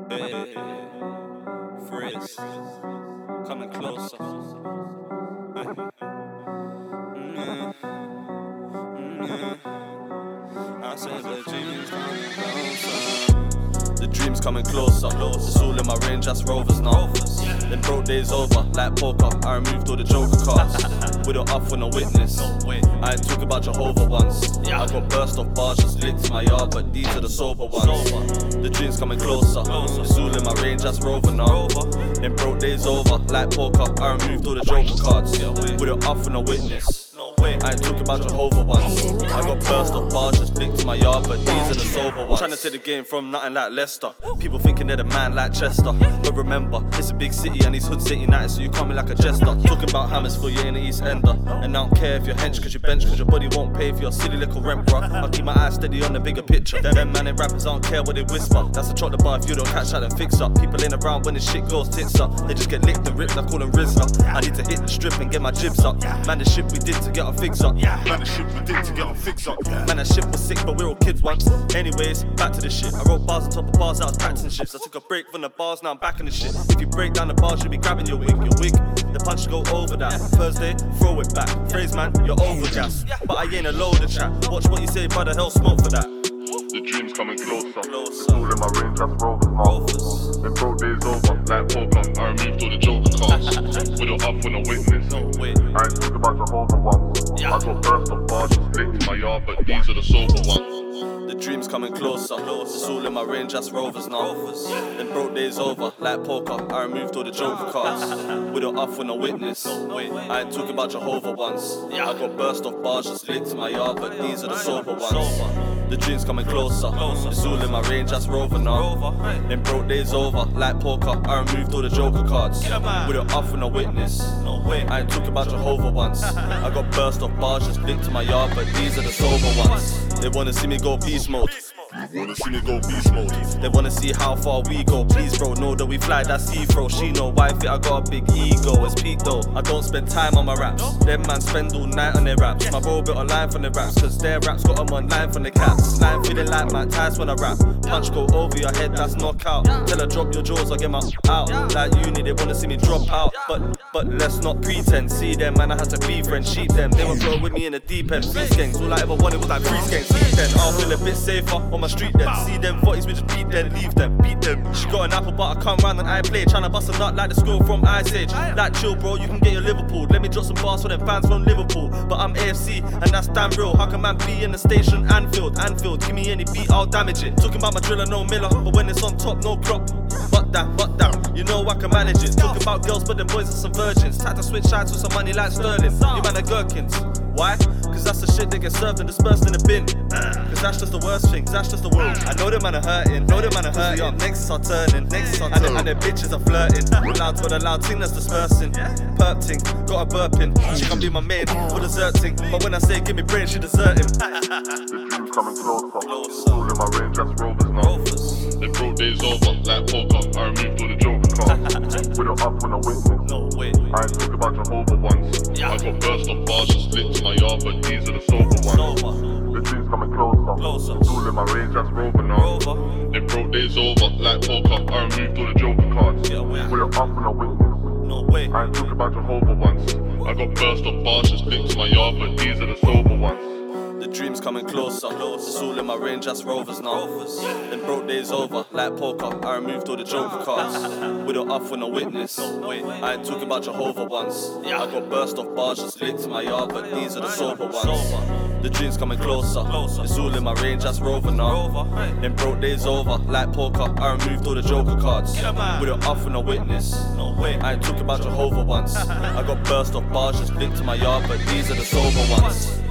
Hey, Frizz, coming closer. Mm-hmm. I said the dreams coming closer. The dreams coming closer. It's all in my range, that's Rovers now. Them broke days over, like poker. I removed all the joker cards. We don't up for no witness. I ain't talking about Jehovah once. I got burst off bars, just licked my yard, but these are the sober ones. The dreams coming closer. It's all in my range, that's Rover now. Them broke days over, like poker. I removed all the joker cards. We don't up for no witness. I ain't talking about Jehovah once. I got burst off bars, just licked my yard, but these are the sober ones. Trying to take the game from nothing like Leicester. People thinking they're the man like Chester. But remember, it's a big city and these hoods ain't united, so you come in like a jester. Talking about hammers for you in the East Ender. And I don't care if you're hench cause you bench, cause your body won't pay for your silly little rent, bruh. I'll keep my eyes steady on the bigger picture. Them man and rappers, I don't care what they whisper. That's a chocolate bar if you don't catch that and fix up. People ain't around when the shit goes tits up. They just get licked and ripped, I call them Rizla. I need to hit the strip and get my jibs up. Man, the shit we did to get our fix up. Man, the shit we did to get our fix up. Man, that shit was sick, but we're all kids once. Anyways, back to the shit. I wrote bars on top of bars, I was practicing shifts. I took a break from the bars, now I'm back in the shit. If you break down the bars, you'll be grabbing your wig. The punch go over that. Thursday, throw it back. Phrase man, you're over gas. But I ain't a load of chat. Watch what you say, brother, hell smoke for that. The dreams coming closer. It's all in my range, that's Rovers now. Them broke days over, like poker. I removed all the joker cards. We don't up for no witness. I ain't talking about Jehovah once. I got burst off bars, just licked my yard, but these are the sober ones. The dreams coming closer. It's all in my range, that's Rovers now. Them broke days over, like poker. I removed all the joker cards. We don't up for no witness. I ain't talking about Jehovah once. I got burst off bars, just licked my yard, but these are the sober ones. The dreams coming closer. It's all in my range, that's Rover now. Them broke days over, like poker. I removed all the joker cards. We don't up for no witness. I ain't talking about Jehovah once. I got burst off bars, just licked to my yard, but these are the sober ones. They wanna see me go beast mode. Wanna see me go beast mode. They wanna see how far we go. Please bro, know that we fly that sea throw. She know why fit, I got a big ego. It's peak though, I don't spend time on my raps. Them man spend all night on their raps. My bro built a line from the raps, cause their raps got them on line from the cats. Line feeling like Mike Tyson when I rap. Punch go over your head, that's knockout. Tell her drop your jaws, I get my out. Like uni, they wanna see me drop out. But let's not pretend. See them man, I had to befriend, cheat them. They were throw with me in the deep end. Free gangs, all I ever wanted was like free gangs. See then, I'll feel a bit safer on my street then. See them 40s, we just beat them, leave them, beat them. She got an apple, but I come round and I play. Tryna bust a nut like the squirrel from Ice Age. Like chill bro, you can get your Liverpool. Let me drop some bars for them fans from Liverpool. But I'm AFC, and that's damn real. How can man be in the station? Anfield, give me any beat, I'll damage it. Talking about my driller, no Miller, but when it's on top, no crop. But that, you know I can manage it. Talking about girls, but them boys are some virgins. Had to switch sides with some money like Sterling. You man are gherkins. Why? Cause that's the shit that gets served and dispersed in the bin. Cause that's just the worst thing, that's just the world. I know them man are hurting, Nexus are turning, and their bitches are flirting. Loud for the loud thing that's dispersing. Perp ting, got a burping. She can be my main, or deserting. But when I say give me brain, she deserting. The dreams coming closer. It's all in my range, that's Rovers now. Them broke days over, like poker. I removed all the joker cards. We don't up for no witness. I ain't talking about Jehovah once. I got burst off bars, just licked to my yard, but these are the sober ones. The dreams coming closer. It's all in my range, that's Rover now. Them broke days over, like poker. I removed all the joker cards. We don't up for no witness. I ain't talking about Jehovah once. I got burst off bars, just licked to my yard, but these are the sober ones. The dreams coming closer. It's all in my range, that's Rovers now. Them broke days over, like poker. I removed all the joker cards. We don't up for no witness. I ain't talking about Jehovah once. I got burst off bars, just licked to my yard, but these are the sober ones. The dreams coming closer. It's all in my range, that's Rover now. Them broke days over, like poker. I removed all the joker cards. We don't up for no witness. I ain't talking about Jehovah once. I got burst off bars, just licked to my yard, but these are the sober ones.